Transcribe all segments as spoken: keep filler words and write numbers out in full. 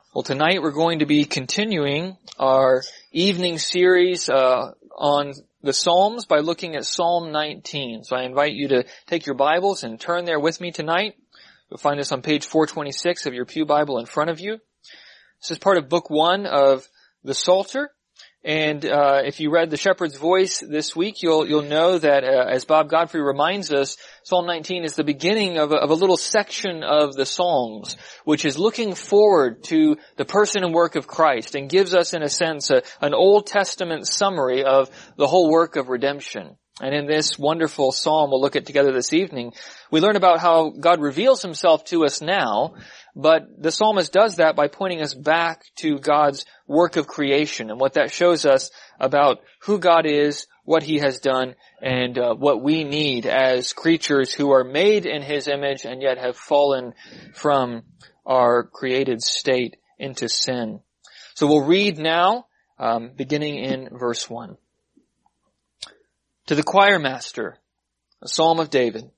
Well, tonight we're going to be continuing our evening series uh, on the Psalms by looking at Psalm nineteen. So I invite you to take your Bibles and turn there with me tonight. You'll find this on page four twenty-six of your pew Bible in front of you. This is part of book one of the Psalter. And uh if you read The Shepherd's Voice this week, you'll you'll know that uh, as Bob Godfrey reminds us, Psalm nineteen is the beginning of a, of a little section of the Psalms, which is looking forward to the person and work of Christ and gives us, in a sense, a, an Old Testament summary of the whole work of redemption. And in this wonderful psalm we'll look at together this evening, we learn about how God reveals himself to us now, but the psalmist does that by pointing us back to God's work of creation and what that shows us about who God is, what he has done, and uh, what we need as creatures who are made in his image and yet have fallen from our created state into sin. So we'll read now, um, beginning in verse one. To the choir master, a psalm of David.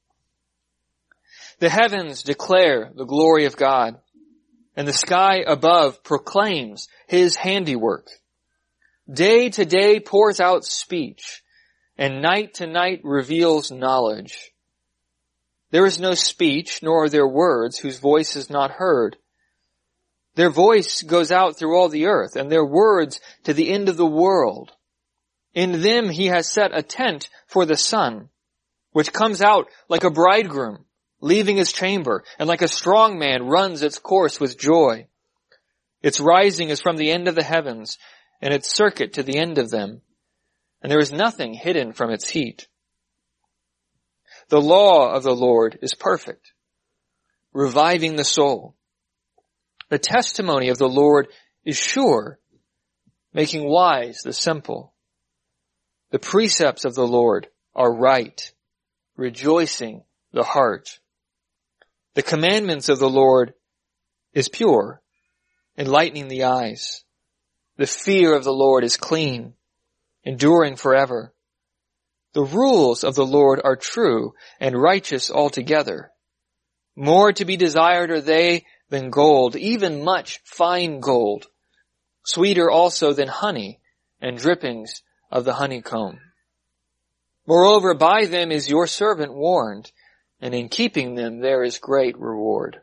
The heavens declare the glory of God, and the sky above proclaims his handiwork. Day to day pours out speech, and night to night reveals knowledge. There is no speech, nor are there words whose voice is not heard. Their voice goes out through all the earth, and their words to the end of the world. In them he has set a tent for the sun, which comes out like a bridegroom, leaving his chamber, and like a strong man runs its course with joy. Its rising is from the end of the heavens, and its circuit to the end of them, and there is nothing hidden from its heat. The law of the Lord is perfect, reviving the soul. The testimony of the Lord is sure, making wise the simple. The precepts of the Lord are right, rejoicing the heart. The commandments of the Lord is pure, enlightening the eyes. The fear of the Lord is clean, enduring forever. The rules of the Lord are true and righteous altogether. More to be desired are they than gold, even much fine gold. Sweeter also than honey and drippings of the honeycomb. Moreover, by them is your servant warned, and in keeping them there is great reward.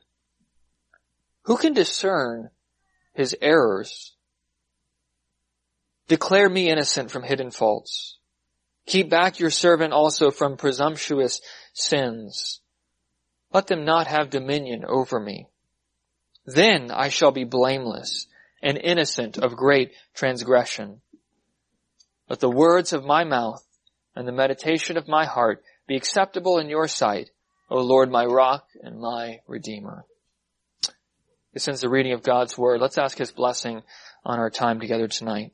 Who can discern his errors? Declare me innocent from hidden faults. Keep back your servant also from presumptuous sins. Let them not have dominion over me. Then I shall be blameless and innocent of great transgression. Let the words of my mouth and the meditation of my heart be acceptable in your sight, O Lord, my rock and my redeemer. This ends the reading of God's word. Let's ask his blessing on our time together tonight.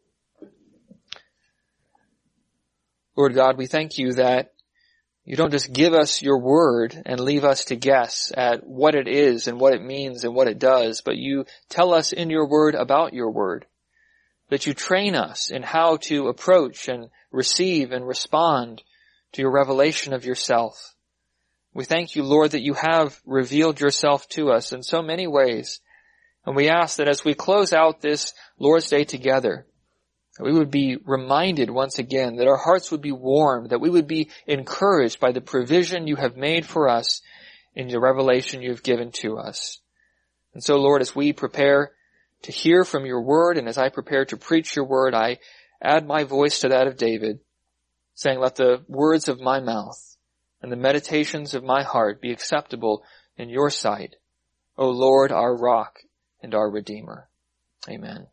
Lord God, we thank you that you don't just give us your word and leave us to guess at what it is and what it means and what it does, but you tell us in your word about your word. That you train us in how to approach and receive and respond to your revelation of yourself. We thank you, Lord, that you have revealed yourself to us in so many ways. And we ask that as we close out this Lord's Day together, that we would be reminded once again, that our hearts would be warmed, that we would be encouraged by the provision you have made for us in the revelation you have given to us. And so, Lord, as we prepare to hear from your word, and as I prepare to preach your word, I add my voice to that of David, saying, let the words of my mouth and the meditations of my heart be acceptable in your sight, O Lord, our rock and our redeemer. Amen.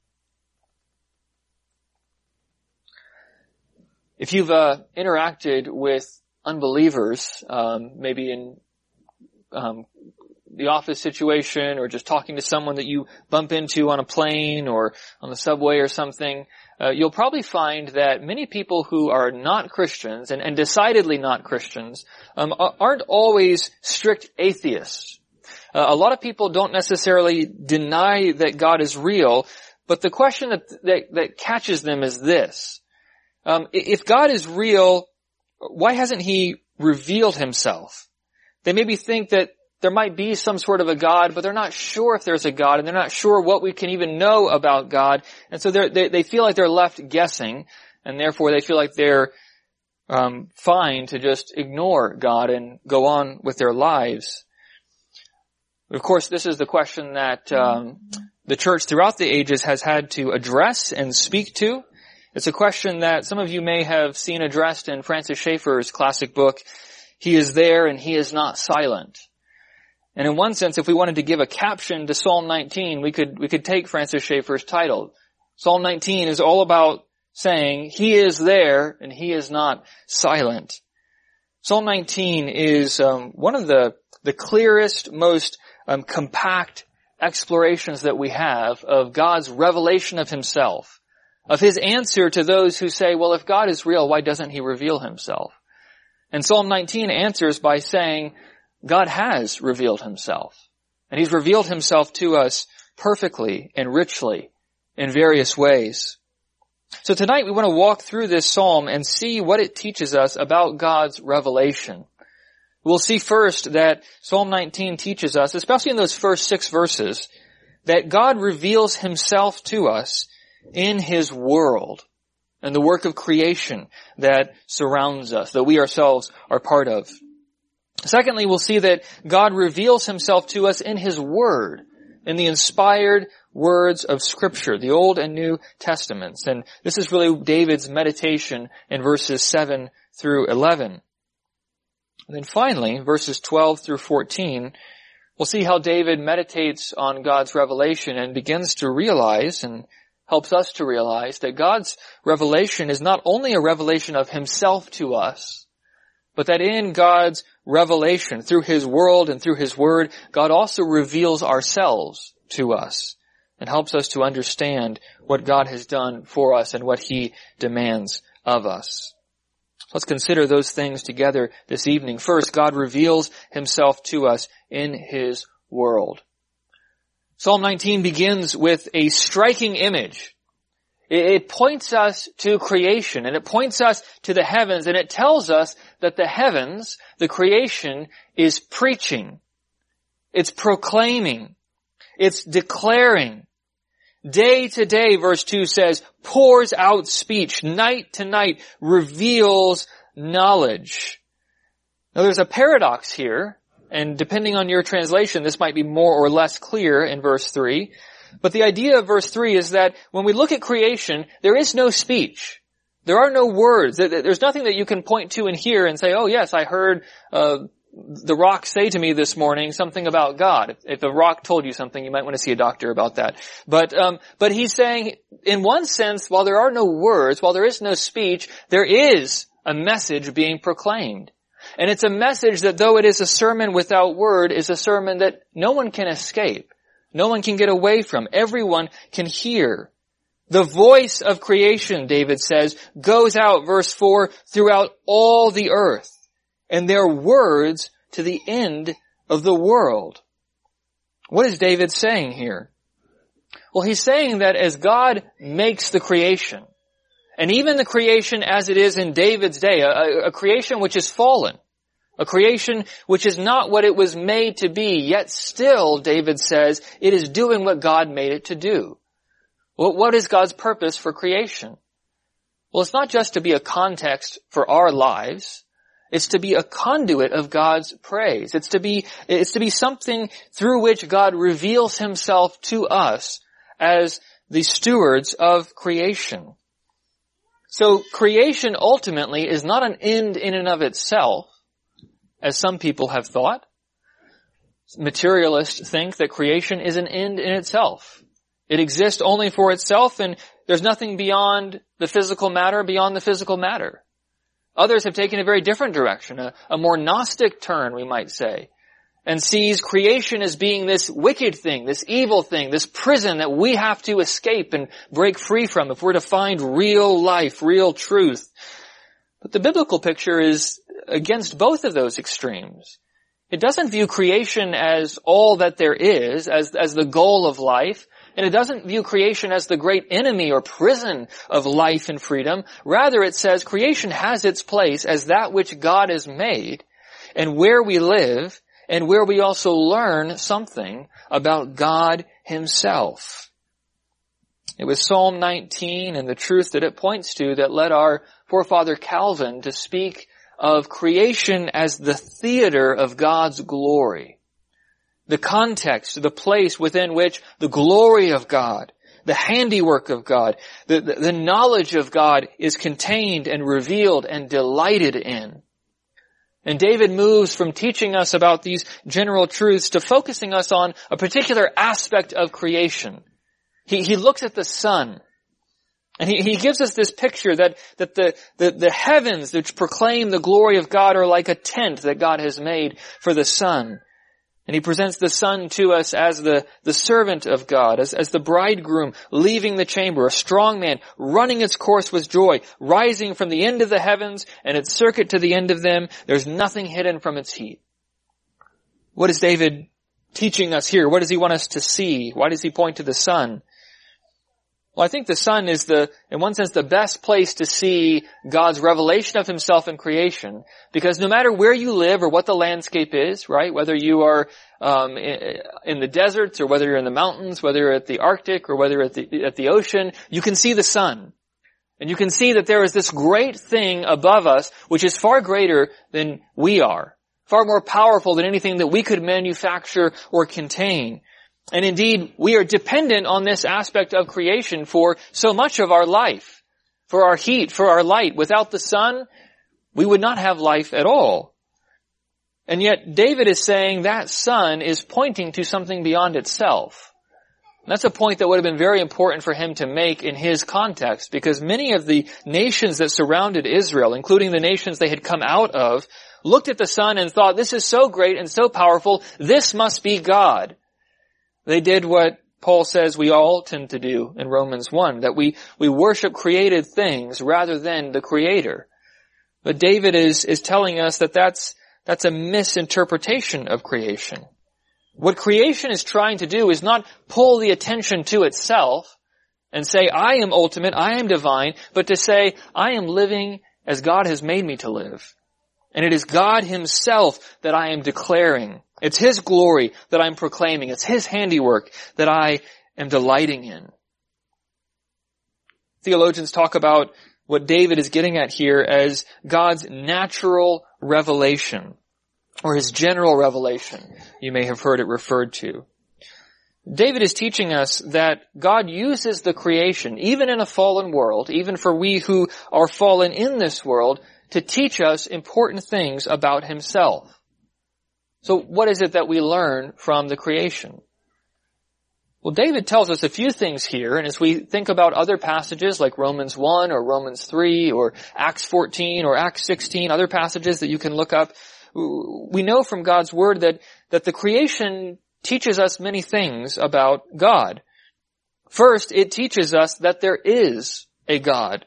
If you've uh, interacted with unbelievers, um, maybe in um the office situation or just talking to someone that you bump into on a plane or on the subway or something, uh, you'll probably find that many people who are not Christians and, and decidedly not Christians um, aren't always strict atheists. Uh, a lot of people don't necessarily deny that God is real, but the question that that, that catches them is this. Um, if God is real, why hasn't he revealed himself? They maybe think that there might be some sort of a God, but they're not sure if there's a God, and they're not sure what we can even know about God. And so they're, they they feel like they're left guessing, and therefore they feel like they're um, fine to just ignore God and go on with their lives. Of course, this is the question that um, the church throughout the ages has had to address and speak to. It's a question that some of you may have seen addressed in Francis Schaeffer's classic book, He is There and He is Not Silent. And in one sense, if we wanted to give a caption to Psalm nineteen, we could we could take Francis Schaeffer's title. Psalm nineteen is all about saying, He is there and He is not silent. Psalm nineteen is um, one of the, the clearest, most um, compact explorations that we have of God's revelation of Himself, of His answer to those who say, well, if God is real, why doesn't He reveal Himself? And Psalm nineteen answers by saying, God has revealed Himself. And He's revealed Himself to us perfectly and richly in various ways. So tonight we want to walk through this psalm and see what it teaches us about God's revelation. We'll see first that Psalm nineteen teaches us, especially in those first six verses, that God reveals Himself to us in His world and the work of creation that surrounds us, that we ourselves are part of. Secondly, we'll see that God reveals Himself to us in His Word, in the inspired words of Scripture, the Old and New Testaments. And this is really David's meditation in verses seven through eleven. And then finally, verses twelve through fourteen, we'll see how David meditates on God's revelation and begins to realize and helps us to realize that God's revelation is not only a revelation of Himself to us, but that in God's revelation, through His world and through His Word, God also reveals ourselves to us and helps us to understand what God has done for us and what He demands of us. Let's consider those things together this evening. First, God reveals Himself to us in His world. Psalm nineteen begins with a striking image. It points us to creation, and it points us to the heavens, and it tells us that the heavens, the creation, is preaching. It's proclaiming. It's declaring. Day to day, verse two says, pours out speech. Night to night reveals knowledge. Now there's a paradox here, and depending on your translation, this might be more or less clear in verse three. But the idea of verse three is that when we look at creation, there is no speech. There are no words. There's nothing that you can point to and hear and say, oh yes, I heard uh, the rock say to me this morning something about God. If a rock told you something, you might want to see a doctor about that. But um, but he's saying, in one sense, while there are no words, while there is no speech, there is a message being proclaimed. And it's a message that, though it is a sermon without word, is a sermon that no one can escape. No one can get away from. Everyone can hear. The voice of creation, David says, goes out, verse four, throughout all the earth, and their words to the end of the world. What is David saying here? Well, he's saying that as God makes the creation, and even the creation as it is in David's day, a, a creation which is fallen, a creation which is not what it was made to be, yet still, David says, it is doing what God made it to do. Well, what is God's purpose for creation? Well, it's not just to be a context for our lives. It's to be a conduit of God's praise. It's to be, it's to be something through which God reveals Himself to us as the stewards of creation. So creation ultimately is not an end in and of itself, as some people have thought. Materialists think that creation is an end in itself. It exists only for itself, and there's nothing beyond the physical matter, beyond the physical matter. Others have taken a very different direction, a, a more Gnostic turn, we might say, and sees creation as being this wicked thing, this evil thing, this prison that we have to escape and break free from if we're to find real life, real truth. But the biblical picture is against both of those extremes. It doesn't view creation as all that there is, as, as the goal of life, and it doesn't view creation as the great enemy or prison of life and freedom. Rather, it says creation has its place as that which God has made, and where we live, and where we also learn something about God himself. It was Psalm nineteen and the truth that it points to that led our forefather Calvin to speak of creation as the theater of God's glory. The context, the place within which the glory of God, the handiwork of God, the, the, the knowledge of God is contained and revealed and delighted in. And David moves from teaching us about these general truths to focusing us on a particular aspect of creation. He, he looks at the sun, and he, he gives us this picture that, that the, the, the heavens which proclaim the glory of God are like a tent that God has made for the sun. And he presents the sun to us as the, the servant of God, as, as the bridegroom leaving the chamber, a strong man running its course with joy, rising from the end of the heavens and its circuit to the end of them. There's nothing hidden from its heat. What is David teaching us here? What does he want us to see? Why does he point to the sun? Well, I think the sun is the, in one sense, the best place to see God's revelation of himself in creation. Because no matter where you live or what the landscape is, right, whether you are um in the deserts or whether you're in the mountains, whether you're at the Arctic or whether you're at the, at the ocean, you can see the sun. And you can see that there is this great thing above us which is far greater than we are. Far more powerful than anything that we could manufacture or contain. And indeed, we are dependent on this aspect of creation for so much of our life, for our heat, for our light. Without the sun, we would not have life at all. And yet, David is saying that sun is pointing to something beyond itself. And that's a point that would have been very important for him to make in his context, because many of the nations that surrounded Israel, including the nations they had come out of, looked at the sun and thought, this is so great and so powerful, this must be God. They did what Paul says we all tend to do in Romans one, that we, we worship created things rather than the Creator. But David is, is telling us that that's, that's a misinterpretation of creation. What creation is trying to do is not pull the attention to itself and say, I am ultimate, I am divine, but to say, I am living as God has made me to live. And it is God himself that I am declaring. It's his glory that I'm proclaiming. It's his handiwork that I am delighting in. Theologians talk about what David is getting at here as God's natural revelation, or his general revelation. You may have heard it referred to. David is teaching us that God uses the creation, even in a fallen world, even for we who are fallen in this world, to teach us important things about himself. So what is it that we learn from the creation? Well, David tells us a few things here, and as we think about other passages like Romans one or Romans three or Acts fourteen or Acts sixteen, other passages that you can look up, we know from God's word that, that the creation teaches us many things about God. First, it teaches us that there is a God.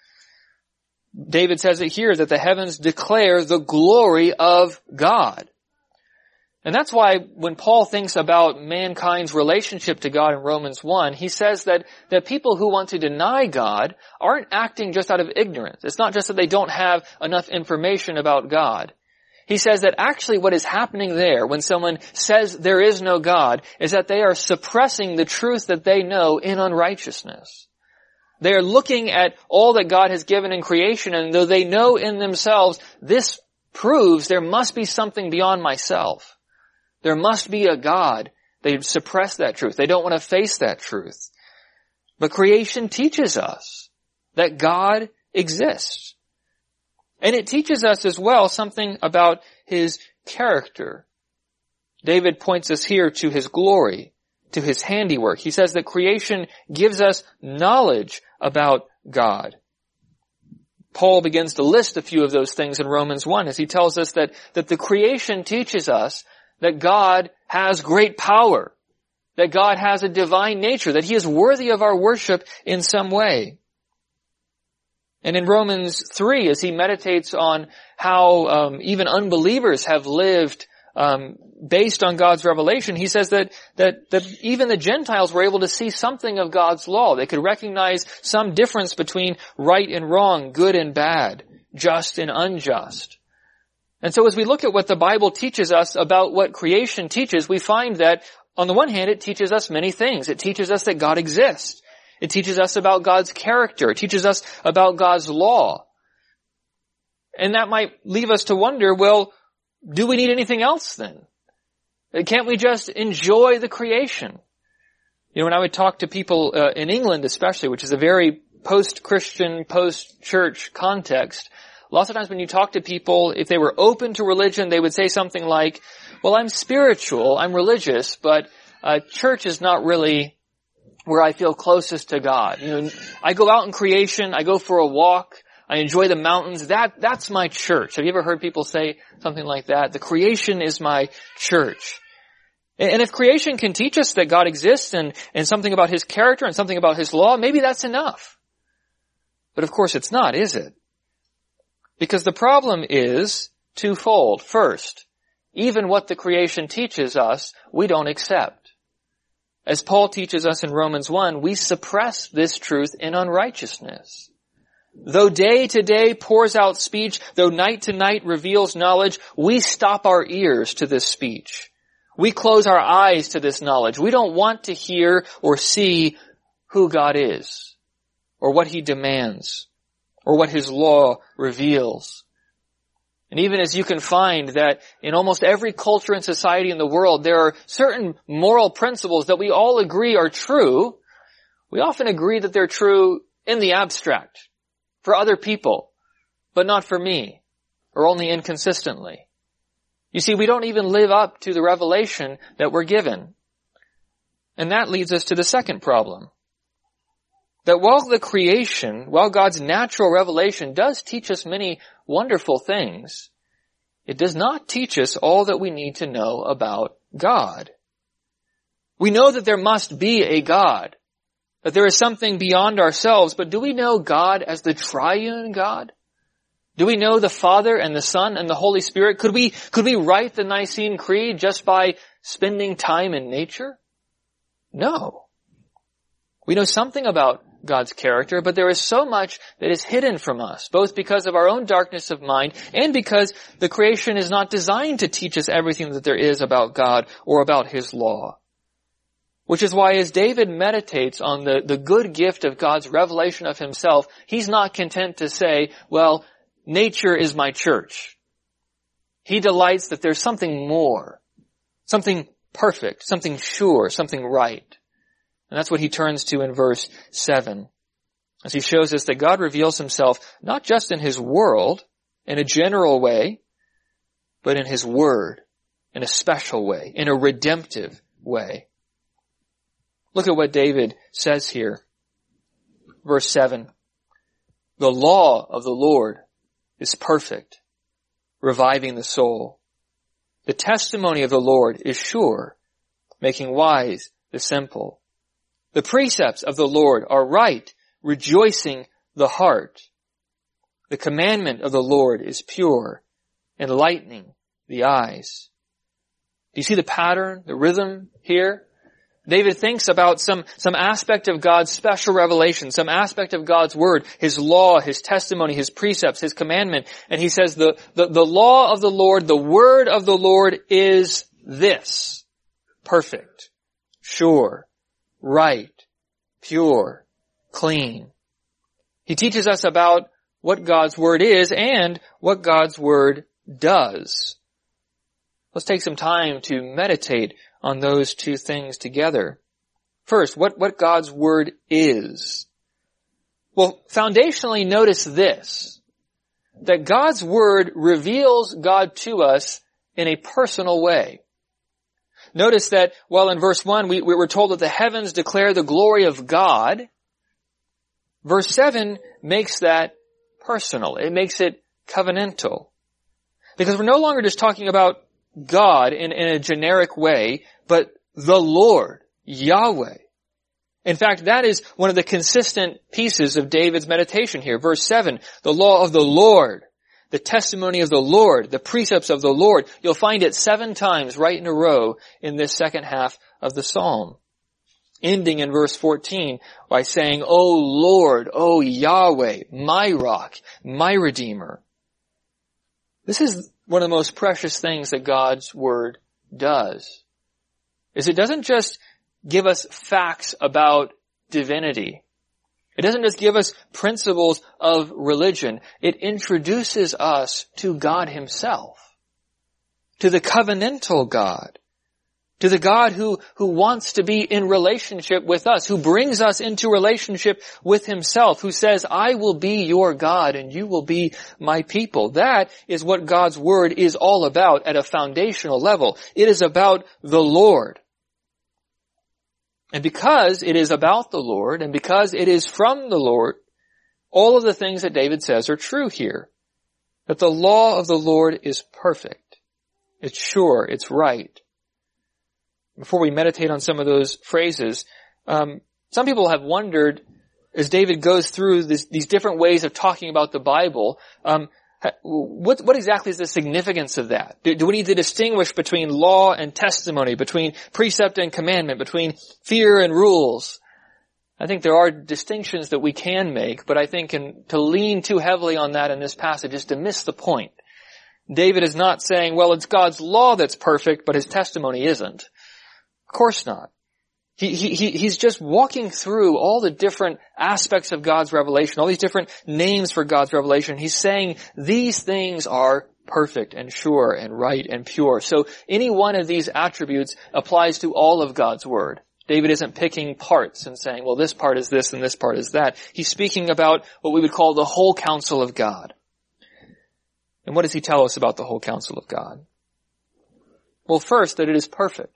David says it here, that the heavens declare the glory of God. And that's why when Paul thinks about mankind's relationship to God in Romans one, he says that, that people who want to deny God aren't acting just out of ignorance. It's not just that they don't have enough information about God. He says that actually what is happening there when someone says there is no God is that they are suppressing the truth that they know in unrighteousness. They are looking at all that God has given in creation, and though they know in themselves, this proves there must be something beyond myself. There must be a God. They suppress that truth. They don't want to face that truth. But creation teaches us that God exists. And it teaches us as well something about his character. David points us here to his glory, to his handiwork. He says that creation gives us knowledge about God. Paul begins to list a few of those things in Romans one as he tells us that, that the creation teaches us that God has great power, that God has a divine nature, that he is worthy of our worship in some way. And in Romans three, as he meditates on how um, even unbelievers have lived um, based on God's revelation, he says that, that that even the Gentiles were able to see something of God's law. They could recognize some difference between right and wrong, good and bad, just and unjust. And so as we look at what the Bible teaches us about what creation teaches, we find that on the one hand, it teaches us many things. It teaches us that God exists. It teaches us about God's character. It teaches us about God's law. And that might leave us to wonder, well, do we need anything else then? Can't we just enjoy the creation? You know, when I would talk to people uh, in England especially, which is a very post-Christian, post-church context, lots of times when you talk to people, if they were open to religion, they would say something like, well, I'm spiritual, I'm religious, but uh, church is not really where I feel closest to God. You know, I go out in creation, I go for a walk, I enjoy the mountains, that, that's my church. Have you ever heard people say something like that? The creation is my church. And if creation can teach us that God exists and, and something about His character and something about His law, maybe that's enough. But of course it's not, is it? Because the problem is twofold. First, even what the creation teaches us, we don't accept. As Paul teaches us in Romans one, we suppress this truth in unrighteousness. Though day to day pours out speech, though night to night reveals knowledge, we stop our ears to this speech. We close our eyes to this knowledge. We don't want to hear or see who God is, or what He demands, or what His law reveals. And even as you can find that in almost every culture and society in the world, there are certain moral principles that we all agree are true, we often agree that they're true in the abstract, for other people, but not for me, or only inconsistently. You see, we don't even live up to the revelation that we're given. And that leads us to the second problem. That while the creation, while God's natural revelation does teach us many wonderful things, it does not teach us all that we need to know about God. We know that there must be a God, that there is something beyond ourselves, but do we know God as the triune God? Do we know the Father and the Son and the Holy Spirit? Could we, could we write the Nicene Creed just by spending time in nature? No. We know something about God's character, but there is so much that is hidden from us, both because of our own darkness of mind and because the creation is not designed to teach us everything that there is about God or about His law. Which is why as David meditates on the, the good gift of God's revelation of Himself, he's not content to say, well, nature is my church. He delights that there's something more, something perfect, something sure, something right. And that's what he turns to in verse seven, as he shows us that God reveals Himself not just in His world, in a general way, but in His word, in a special way, in a redemptive way. Look at what David says here. Verse seven. The law of the Lord is perfect, reviving the soul. The testimony of the Lord is sure, making wise the simple. The precepts of the Lord are right, rejoicing the heart. The commandment of the Lord is pure, enlightening the eyes. Do you see the pattern, the rhythm here? David thinks about some, some aspect of God's special revelation, some aspect of God's word, His law, His testimony, His precepts, His commandment. And he says the, the, the law of the Lord, the word of the Lord is this: perfect, sure, right, pure, clean. He teaches us about what God's word is and what God's word does. Let's take some time to meditate on those two things together. First, what, what God's word is. Well, foundationally, notice this, that God's word reveals God to us in a personal way. Notice that while in verse one we, we were told that the heavens declare the glory of God, verse seven makes that personal. It makes it covenantal. Because we're no longer just talking about God in, in a generic way, but the Lord, Yahweh. In fact, that is one of the consistent pieces of David's meditation here. Verse seven, the law of the Lord, the testimony of the Lord, the precepts of the Lord. You'll find it seven times right in a row in this second half of the psalm. Ending in verse fourteen by saying, O Lord, O Yahweh, my rock, my redeemer. This is one of the most precious things that God's Word does, is it doesn't just give us facts about divinity. It doesn't just give us principles of religion. It introduces us to God Himself, to the covenantal God, to the God who, who wants to be in relationship with us, who brings us into relationship with Himself, who says, I will be your God and you will be my people. That is what God's Word is all about at a foundational level. It is about the Lord. And because it is about the Lord, and because it is from the Lord, all of the things that David says are true here. That the law of the Lord is perfect. It's sure. It's right. Before we meditate on some of those phrases, um, some people have wondered, as David goes through this, these different ways of talking about the Bible, um, what, what exactly is the significance of that? Do, do we need to distinguish between law and testimony, between precept and commandment, between fear and rules? I think there are distinctions that we can make, but I think in, to lean too heavily on that in this passage is to miss the point. David is not saying, well, it's God's law that's perfect, but His testimony isn't. Of course not. He, he, he's just walking through all the different aspects of God's revelation, all these different names for God's revelation. He's saying these things are perfect and sure and right and pure. So any one of these attributes applies to all of God's Word. David isn't picking parts and saying, well, this part is this and this part is that. He's speaking about what we would call the whole counsel of God. And what does he tell us about the whole counsel of God? Well, first, that it is perfect.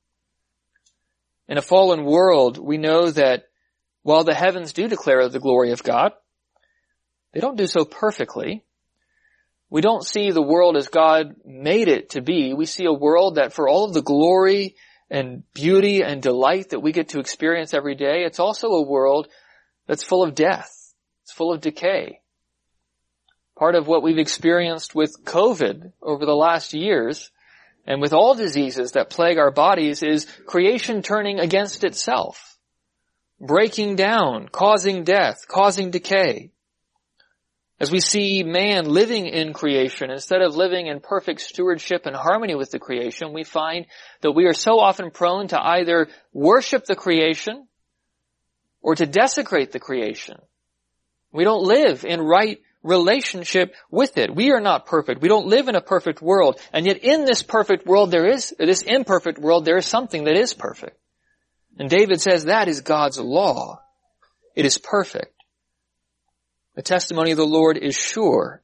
In a fallen world, we know that while the heavens do declare the glory of God, they don't do so perfectly. We don't see the world as God made it to be. We see a world that for all of the glory and beauty and delight that we get to experience every day, it's also a world that's full of death. It's full of decay. Part of what we've experienced with COVID over the last years and with all diseases that plague our bodies is creation turning against itself, breaking down, causing death, causing decay. As we see man living in creation, instead of living in perfect stewardship and harmony with the creation, we find that we are so often prone to either worship the creation or to desecrate the creation. We don't live in right relationship with it. We are not perfect. We don't live in a perfect world. And yet in this perfect world, there is, this imperfect world, there is something that is perfect. And David says that is God's law. It is perfect. The testimony of the Lord is sure.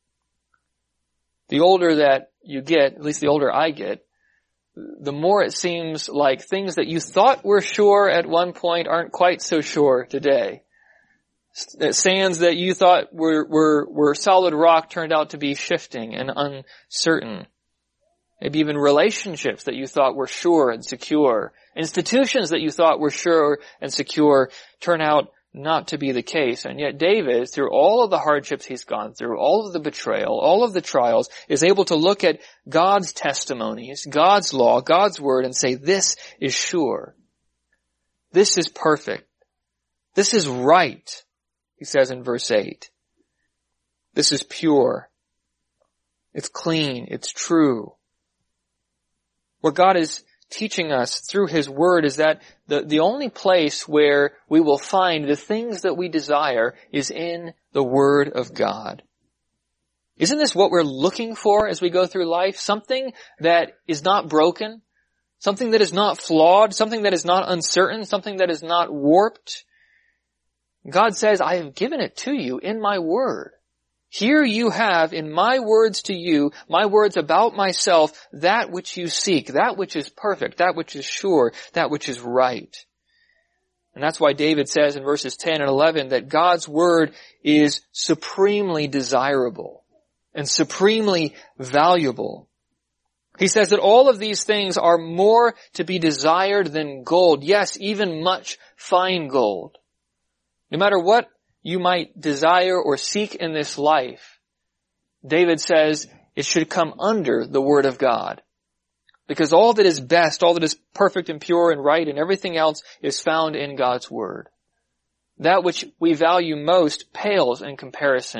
The older that you get, at least the older I get, the more it seems like things that you thought were sure at one point aren't quite so sure today. Sands that you thought were, were, were solid rock turned out to be shifting and uncertain. Maybe even relationships that you thought were sure and secure. Institutions that you thought were sure and secure turn out not to be the case. And yet David, through all of the hardships he's gone through, all of the betrayal, all of the trials, is able to look at God's testimonies, God's law, God's word, and say, this is sure. This is perfect. This is right. He says in verse eight, this is pure. It's clean. It's true. What God is teaching us through His Word is that the, the only place where we will find the things that we desire is in the Word of God. Isn't this what we're looking for as we go through life? Something that is not broken, something that is not flawed, something that is not uncertain, something that is not warped. God says, I have given it to you in my word. Here you have in my words to you, my words about myself, that which you seek, that which is perfect, that which is sure, that which is right. And that's why David says in verses ten and eleven that God's word is supremely desirable and supremely valuable. He says that all of these things are more to be desired than gold. Yes, even much fine gold. No matter what you might desire or seek in this life, David says it should come under the Word of God. Because all that is best, all that is perfect and pure and right and everything else is found in God's Word. That which we value most pales in comparison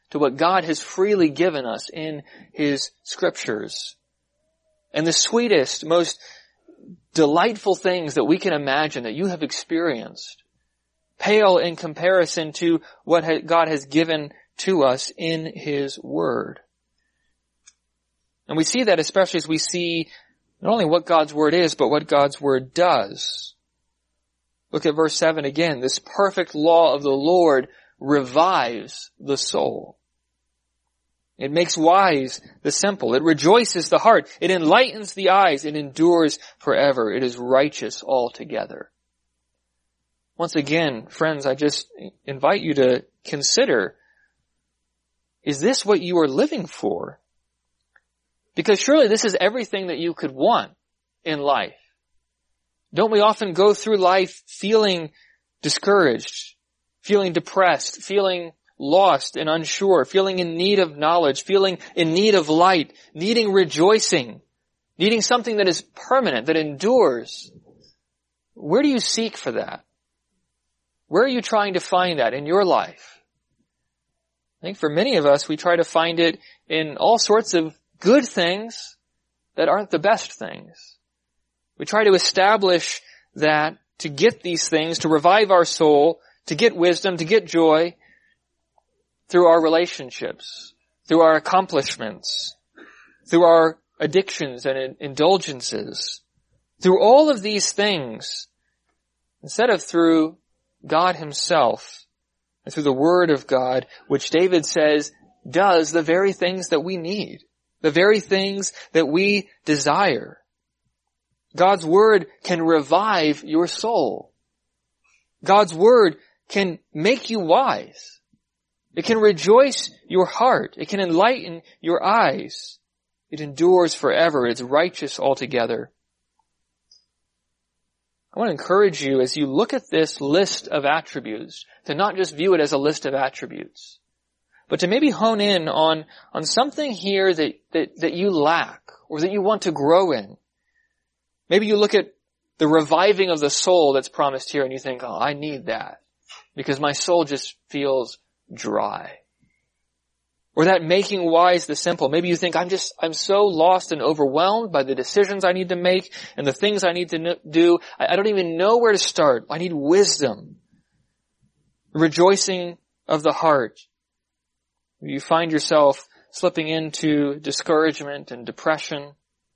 to what God has freely given us in His Scriptures. And the sweetest, most delightful things that we can imagine that you have experienced pale in comparison to what God has given to us in His Word. And we see that especially as we see not only what God's Word is, but what God's Word does. Look at verse seven again. This perfect law of the Lord revives the soul. It makes wise the simple. It rejoices the heart. It enlightens the eyes. It endures forever. It is righteous altogether. Once again, friends, I just invite you to consider, is this what you are living for? Because surely this is everything that you could want in life. Don't we often go through life feeling discouraged, feeling depressed, feeling lost and unsure, feeling in need of knowledge, feeling in need of light, needing rejoicing, needing something that is permanent, that endures? Where do you seek for that? Where are you trying to find that in your life? I think for many of us, we try to find it in all sorts of good things that aren't the best things. We try to establish that to get these things, to revive our soul, to get wisdom, to get joy through our relationships, through our accomplishments, through our addictions and indulgences, through all of these things, instead of through God Himself and through the Word of God, which David says does the very things that we need, the very things that we desire. God's Word can revive your soul. God's Word can make you wise. It can rejoice your heart. It can enlighten your eyes. It endures forever. It's righteous altogether. I want to encourage you as you look at this list of attributes to not just view it as a list of attributes, but to maybe hone in on, on something here that, that, that you lack or that you want to grow in. Maybe you look at the reviving of the soul that's promised here and you think, oh, I need that because my soul just feels dry. Or that making wise the simple. Maybe you think, I'm just, I'm so lost and overwhelmed by the decisions I need to make and the things I need to do. I, I don't even know where to start. I need wisdom. Rejoicing of the heart. You find yourself slipping into discouragement and depression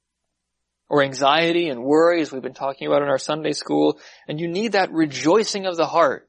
or anxiety and worry, as we've been talking about in our Sunday school, and you need that rejoicing of the heart.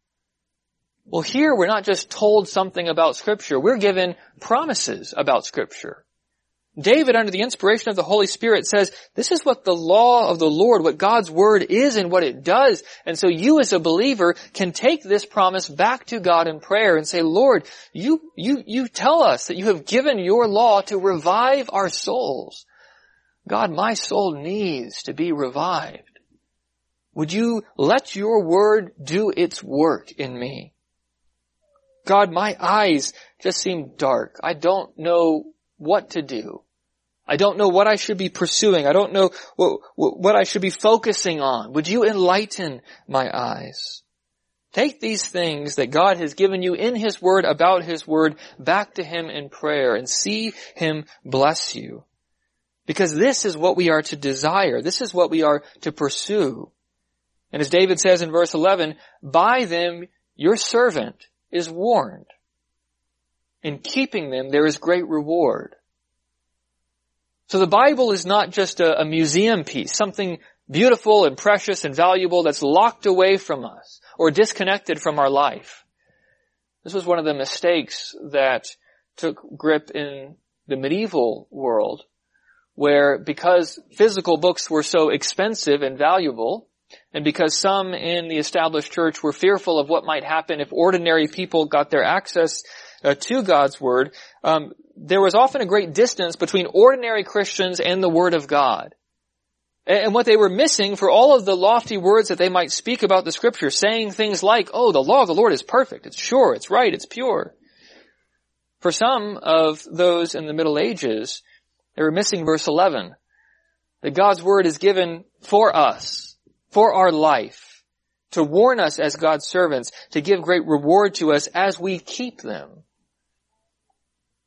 Well, here we're not just told something about Scripture. We're given promises about Scripture. David, under the inspiration of the Holy Spirit, says, this is what the law of the Lord, what God's Word is and what it does. And so you as a believer can take this promise back to God in prayer and say, Lord, you, you, you tell us that you have given your law to revive our souls. God, my soul needs to be revived. Would you let your Word do its work in me? God, my eyes just seem dark. I don't know what to do. I don't know what I should be pursuing. I don't know what, what I should be focusing on. Would you enlighten my eyes? Take these things that God has given you in His Word, about His Word, back to Him in prayer and see Him bless you. Because this is what we are to desire. This is what we are to pursue. And as David says in verse eleven, by them your servant is warned. In keeping them there is great reward. So the Bible is not just a, a museum piece, something beautiful and precious and valuable that's locked away from us or disconnected from our life. This was one of the mistakes that took grip in the medieval world, where because physical books were so expensive and valuable, and because some in the established church were fearful of what might happen if ordinary people got their access uh, to God's Word, um, there was often a great distance between ordinary Christians and the Word of God. And what they were missing for all of the lofty words that they might speak about the Scripture, saying things like, oh, the law of the Lord is perfect, it's sure, it's right, it's pure. For some of those in the Middle Ages, they were missing verse eleven, that God's Word is given for us, for our life, to warn us as God's servants, to give great reward to us as we keep them.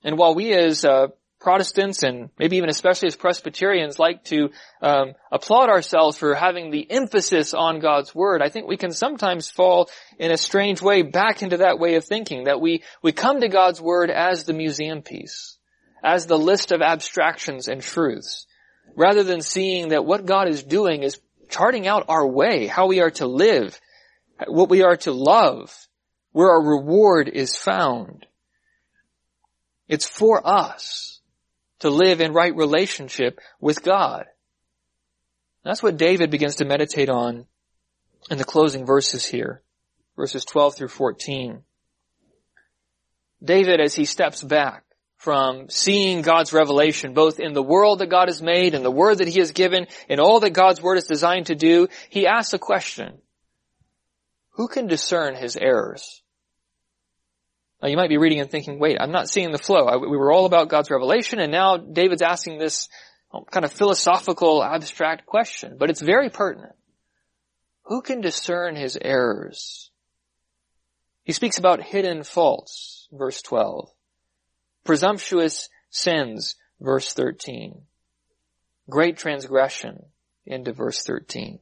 And while we as uh, Protestants and maybe even especially as Presbyterians like to um, applaud ourselves for having the emphasis on God's Word, I think we can sometimes fall in a strange way back into that way of thinking, that we, we come to God's Word as the museum piece, as the list of abstractions and truths, rather than seeing that what God is doing is charting out our way, how we are to live, what we are to love, where our reward is found. It's for us to live in right relationship with God. That's what David begins to meditate on in the closing verses here, verses twelve through fourteen. David, as he steps back from seeing God's revelation, both in the world that God has made and the word that he has given, and all that God's word is designed to do, he asks a question. Who can discern his errors? Now you might be reading and thinking, wait, I'm not seeing the flow. I, we were all about God's revelation, and now David's asking this kind of philosophical, abstract question, but it's very pertinent. Who can discern his errors? He speaks about hidden faults, verse twelve. Presumptuous sins, verse thirteen. Great transgression, into verse thirteen.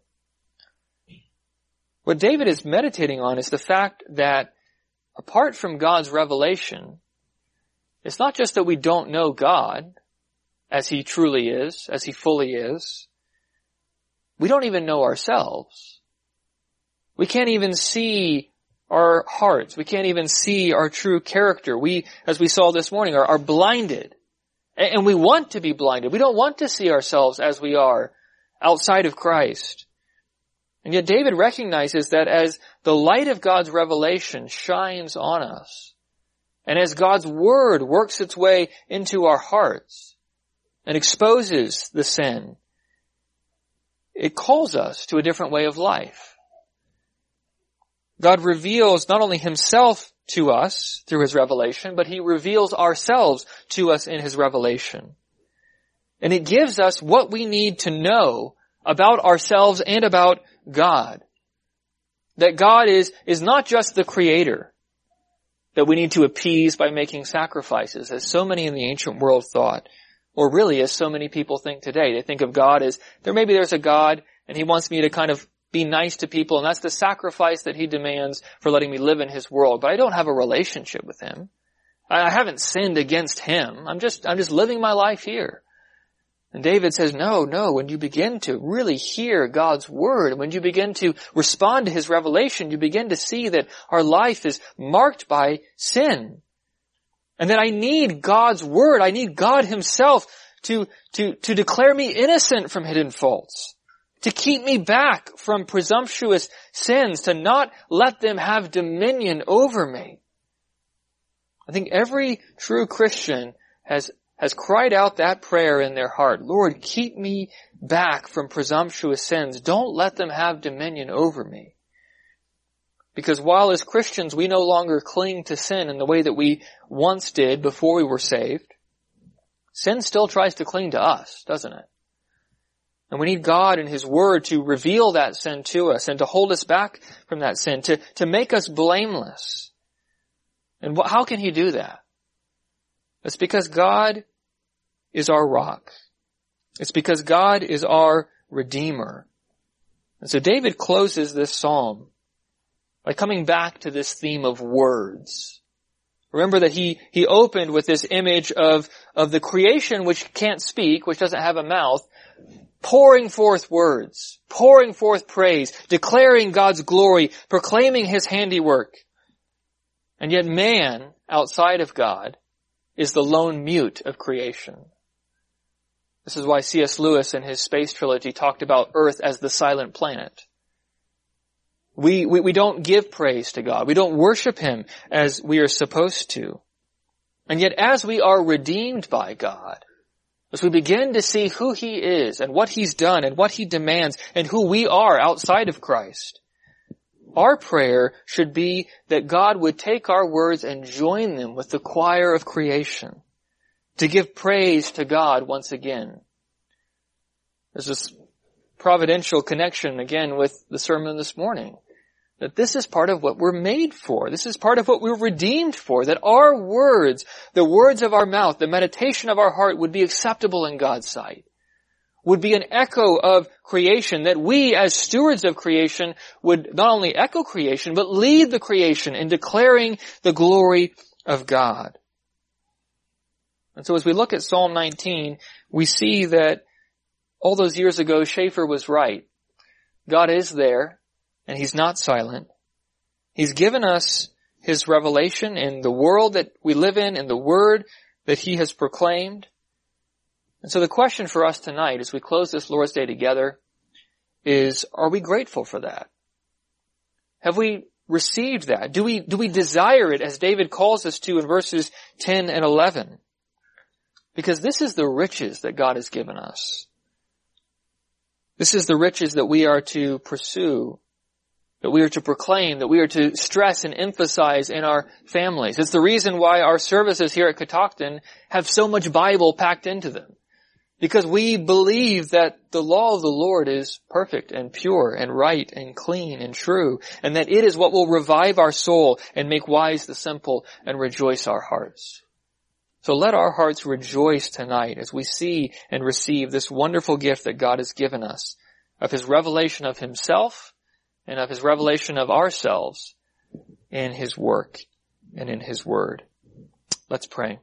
What David is meditating on is the fact that apart from God's revelation, it's not just that we don't know God as he truly is, as he fully is. We don't even know ourselves. We can't even see our hearts. We can't even see our true character. We, as we saw this morning, are, are blinded. And we want to be blinded. We don't want to see ourselves as we are outside of Christ. And yet David recognizes that as the light of God's revelation shines on us, and as God's word works its way into our hearts and exposes the sin, it calls us to a different way of life. God reveals not only himself to us through his revelation, but he reveals ourselves to us in his revelation. And it gives us what we need to know about ourselves and about God. That God is, is not just the creator that we need to appease by making sacrifices, as so many in the ancient world thought, or really as so many people think today. They think of God as, there maybe there's a God and he wants me to kind of be nice to people, and that's the sacrifice that he demands for letting me live in his world. But I don't have a relationship with him. I haven't sinned against him. I'm just, I'm just living my life here. And David says, no, no, when you begin to really hear God's word, when you begin to respond to his revelation, you begin to see that our life is marked by sin. And that I need God's word. I need God himself to, to, to declare me innocent from hidden faults. To keep me back from presumptuous sins, to not let them have dominion over me. I think every true Christian has, has cried out that prayer in their heart. Lord, keep me back from presumptuous sins. Don't let them have dominion over me. Because while as Christians we no longer cling to sin in the way that we once did before we were saved, sin still tries to cling to us, doesn't it? And we need God and his word to reveal that sin to us and to hold us back from that sin, to, to make us blameless. And wh- how can he do that? It's because God is our rock. It's because God is our Redeemer. And so David closes this psalm by coming back to this theme of words. Remember that he, he opened with this image of, of the creation which can't speak, which doesn't have a mouth, pouring forth words, pouring forth praise, declaring God's glory, proclaiming his handiwork. And yet man, outside of God, is the lone mute of creation. This is why C S Lewis in his Space Trilogy talked about Earth as the silent planet. We, we, we don't give praise to God. We don't worship him as we are supposed to. And yet as we are redeemed by God, as we begin to see who he is and what he's done and what he demands and who we are outside of Christ, our prayer should be that God would take our words and join them with the choir of creation to give praise to God once again. There's this providential connection again with the sermon this morning. that this is part of what we're made for. This is part of what we're redeemed for, that our words, the words of our mouth, the meditation of our heart would be acceptable in God's sight, would be an echo of creation, that we as stewards of creation would not only echo creation, but lead the creation in declaring the glory of God. And so as we look at Psalm nineteen, we see that all those years ago, Schaeffer was right. God is there, and He's not silent. He's given us His revelation in the world that we live in, in the Word that He has proclaimed. And so the question for us tonight, as we close this Lord's Day together, is, are we grateful for that? Have we received that? Do we, do we desire it, as David calls us to in verses ten and eleven? Because this is the riches that God has given us. This is the riches that we are to pursue, that we are to proclaim, that we are to stress and emphasize in our families. It's the reason why our services here at Catoctin have so much Bible packed into them. Because we believe that the law of the Lord is perfect and pure and right and clean and true, and that it is what will revive our soul and make wise the simple and rejoice our hearts. So let our hearts rejoice tonight as we see and receive this wonderful gift that God has given us of His revelation of Himself and of His revelation of ourselves in His work and in His Word. Let's pray.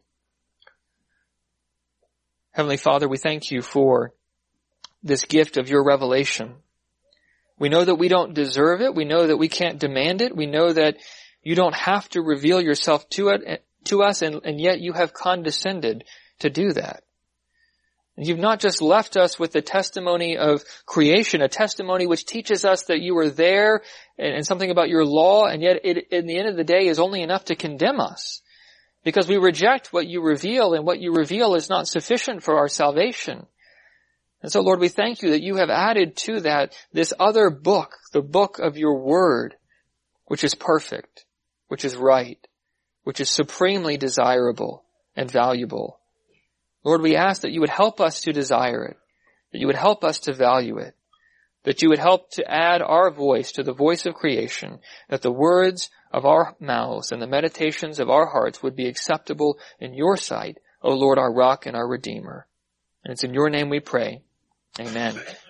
Heavenly Father, we thank You for this gift of Your revelation. We know that we don't deserve it. We know that we can't demand it. We know that You don't have to reveal Yourself to it, to us, and, and yet You have condescended to do that. And You've not just left us with the testimony of creation, a testimony which teaches us that You are there and, and something about Your law, and yet it, in the end of the day, is only enough to condemn us. Because we reject what You reveal, and what You reveal is not sufficient for our salvation. And so, Lord, we thank You that You have added to that this other book, the book of Your Word, which is perfect, which is right, which is supremely desirable and valuable. Lord, we ask that You would help us to desire it, that You would help us to value it, that You would help to add our voice to the voice of creation, that the words of our mouths and the meditations of our hearts would be acceptable in Your sight, O Lord, our rock and our Redeemer. And it's in Your name we pray. Amen.